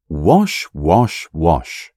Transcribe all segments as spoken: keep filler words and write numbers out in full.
Wash, wash, wash.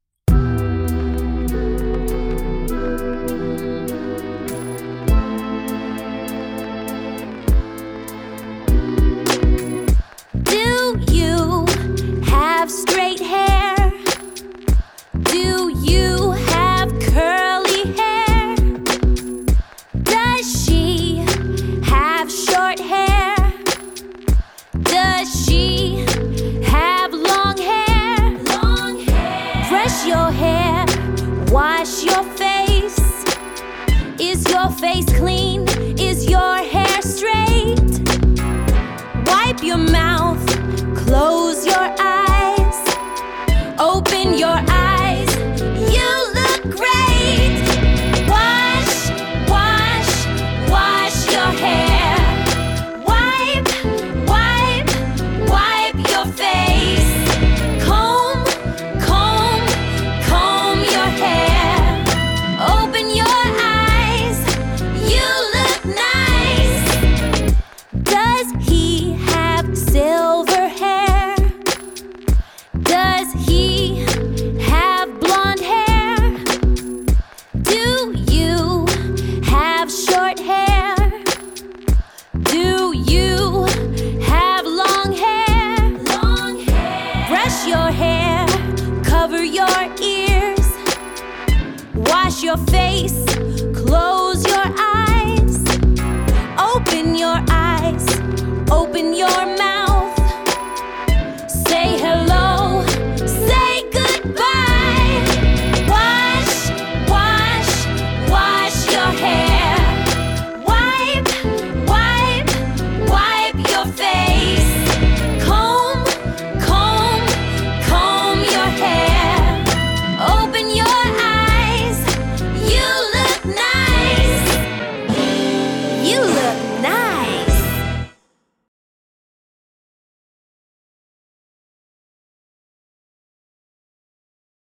Do you have straight hair? Do you have curly hair? Does she have short hair? Does she have long hair? Long hair. Brush your hair, wash your face. Is your face clean? Is your hair straight? Wipe your mouth, close your eyes, open your eyes, you look great. Wash, wash, wash your hair. Wipe, wipe, wipe your face. Comb, comb, comb your hair. Open your eyes, you look nice. Does he have silver hair? Does he have blonde hair? Do you have short hair? Do you have long hair? Long hair. Brush your hair, cover your ears, wash your face, close your eyes, open your eyes, open your mouth.